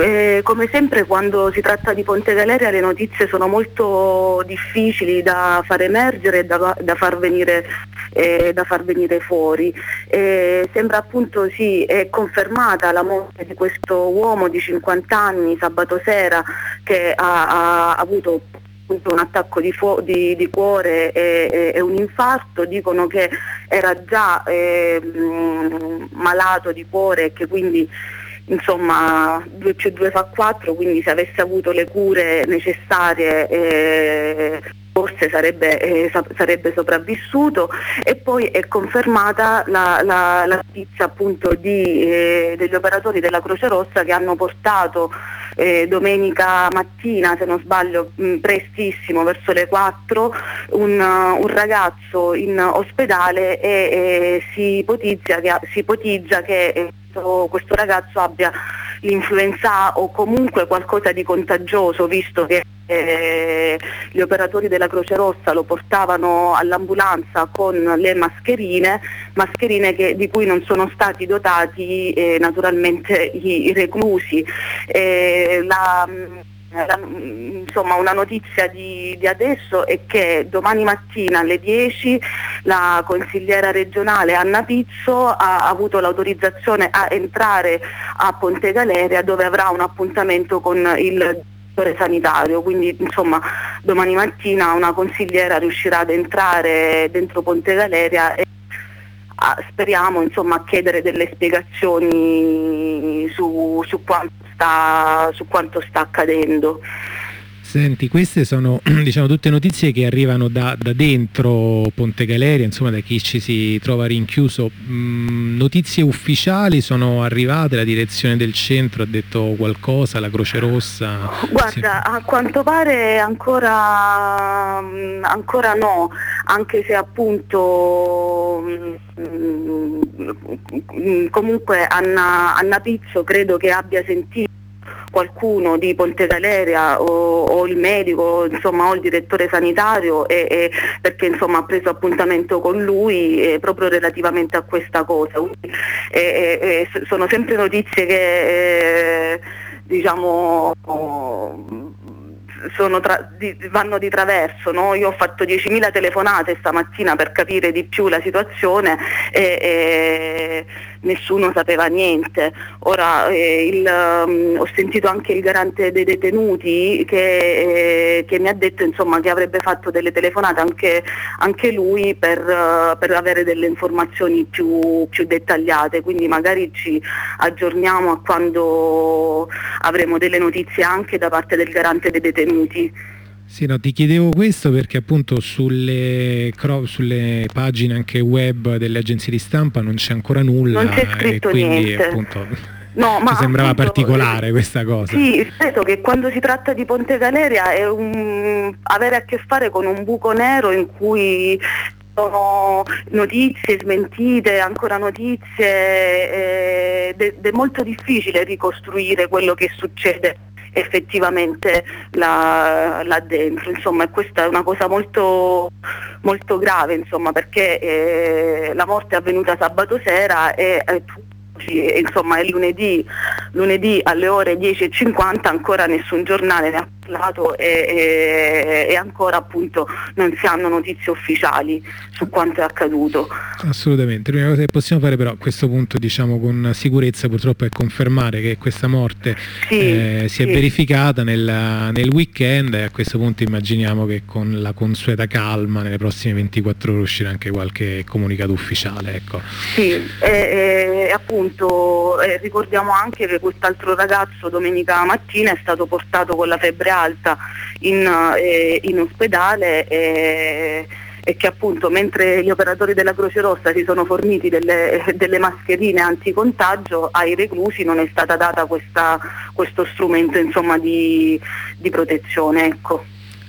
Come sempre quando si tratta di Ponte Galeria le notizie sono molto difficili da far emergere e da far venire fuori. Sembra appunto è confermata la morte di questo uomo di 50 anni sabato sera che ha avuto un attacco di cuore e un infarto. Dicono che era già malato di cuore e che quindi insomma 2 più 2 fa 4, quindi se avesse avuto le cure necessarie forse sarebbe sopravvissuto. E poi è confermata la notizia appunto degli operatori della Croce Rossa che hanno portato domenica mattina, se non sbaglio, prestissimo, verso le 4, un ragazzo in ospedale e si ipotizza che questo ragazzo abbia l'influenza A o comunque qualcosa di contagioso, visto che gli operatori della Croce Rossa lo portavano all'ambulanza con le mascherine di cui non sono stati dotati naturalmente i reclusi. Insomma, una notizia di adesso è che domani mattina alle 10 la consigliera regionale Anna Pizzo ha avuto l'autorizzazione a entrare a Ponte Galeria, dove avrà un appuntamento con il direttore sanitario, quindi insomma domani mattina una consigliera riuscirà ad entrare dentro Ponte Galeria e speriamo insomma a chiedere delle spiegazioni su quanto sta accadendo. Senti, queste sono diciamo tutte notizie che arrivano da dentro Ponte Galeria, insomma da chi ci si trova rinchiuso. Notizie ufficiali sono arrivate, la direzione del centro ha detto qualcosa, la Croce Rossa? Guarda, a quanto pare ancora no, anche se appunto comunque Anna Pizzo credo che abbia sentito qualcuno di Ponte Galeria o il medico, insomma, o il direttore sanitario, perché insomma ha preso appuntamento con lui proprio relativamente a questa cosa. Sono sempre notizie che diciamo vanno di traverso, no? Io ho fatto 10.000 telefonate stamattina per capire di più la situazione e nessuno sapeva niente. Ora ho sentito anche il garante dei detenuti che mi ha detto insomma che avrebbe fatto delle telefonate anche lui per avere delle informazioni più dettagliate, quindi magari ci aggiorniamo a quando avremo delle notizie anche da parte del garante dei detenuti. Sì, no, ti chiedevo questo perché appunto sulle pagine anche web delle agenzie di stampa non c'è ancora nulla, non c'è scritto e quindi niente. Appunto No, mi sembrava appunto particolare questa cosa. Sì, ripeto che quando si tratta di Ponte Galeria è avere a che fare con un buco nero in cui sono notizie smentite, ancora notizie, ed è molto difficile ricostruire quello che succede effettivamente là dentro, insomma, e questa è una cosa molto, molto grave, insomma, perché la morte è avvenuta sabato sera e insomma è lunedì alle ore 10:50, ancora nessun giornale ne ha parlato e ancora appunto non si hanno notizie ufficiali su quanto è accaduto. Assolutamente, l'unica cosa che possiamo fare però a questo punto, diciamo con sicurezza, purtroppo è confermare che questa morte si è verificata nel weekend, e a questo punto immaginiamo che con la consueta calma nelle prossime 24 ore uscirà anche qualche comunicato ufficiale, ecco. Sì, appunto ricordiamo anche che quest'altro ragazzo domenica mattina è stato portato con la febbre alta in ospedale e che appunto mentre gli operatori della Croce Rossa si sono forniti delle mascherine anticontagio, ai reclusi non è stata data questo strumento insomma di protezione, ecco.